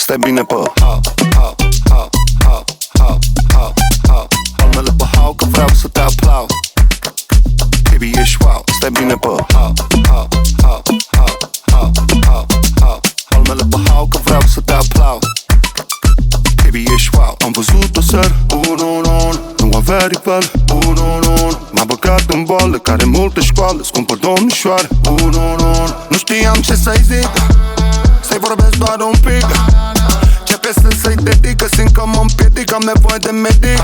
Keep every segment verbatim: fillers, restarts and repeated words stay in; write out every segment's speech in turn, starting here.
Stai bine pe hau, hau, hau, hau, hau, hau, hau. Palmele pe hau că vreau să te aplaud. Baby, ești wow. Stai bine pe hau, hau, hau, hau, hau, hau, hau. Palmele pe hau că vreau să te aplaud. Baby, ești wow. Am văzut o seară, un, un, un. Nu avea rival, un, un, un. M-a băgat în boală, care multă școală. Scumpă domnișoară, un, un, un. Nu știam ce să-i zic, să-i vorbesc doar un pic. Ce piesă să-i dedică, simt că mă împiedic, am nevoie de medic.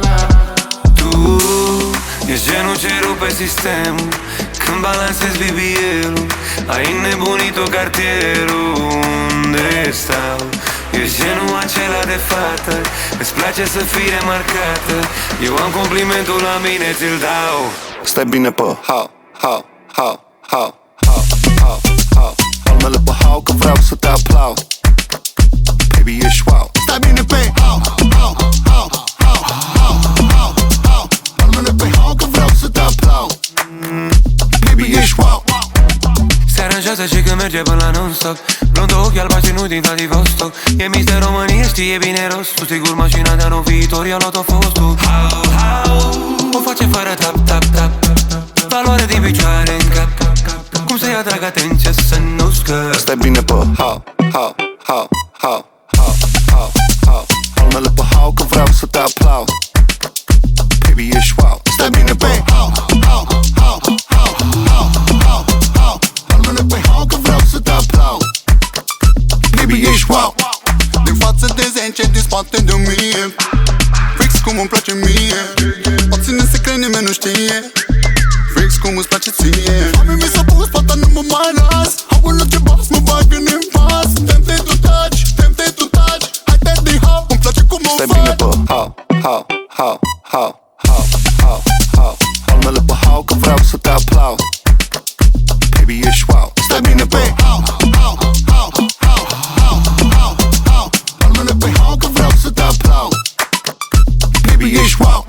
Tu ești genul ce rupe sistemul când balansezi B B L-ul. Ai înnebunit-o cartierul unde stau. Ești genul acela de fată, îți place să fii remarcată. Eu am complimentul la mine, ți-l dau. Stai bine pe hau, hau, hau, hau, hau, hau, hau. Palmele pe hau că vreau să te aplaud. Baby, ești wow. Stai bine pe hau, hau, hau, hau, hau, hau, hau. Palmele pe hau că vreau să te aplaud. Baby, ești wow. Se aranjează și când merge până la non-stop. Blondă, ochi albaștri, nu din Vladivostok. E mister România, știe bine rostul. Sigur mașina de anul viitor i-a luat-o fostul. How, how, o face fără tap, tap, tap. Valoare din picioare în cap. Cum să-i atrag atenția să nu scăp. Stai bine pe hau, hau, hau, hau, hau, hau, hau. Palmele pe hau că vreau să te aplaud. Baby, ești wow. Stai bine pe hau, hau, hau, hau, hau, hau, hau. Palmele pe hau că vreau să te aplaud. Baby, ești wow. Din față de zece, din spate de mie. Fix cum îmi place mie. O ține secret, nimeni nu știe. Fix cum îți place ție. Mami mi s-a pus, pata nu mă mai las. Hau în orice bas, mă bag în impas. Tempted to touch, tempted to touch. Haide de hau, îmi place cum o faci. Stai bine pe hau, hau, hau, hau, hau, hau, hau. Palmele pe hau că vreau să te aplaud. Baby, ești wow. Stai bine pe hau, hau, hau, hau, hau, hau, hau. Palmele pe hau că vreau să te aplaud. Baby, ești wow.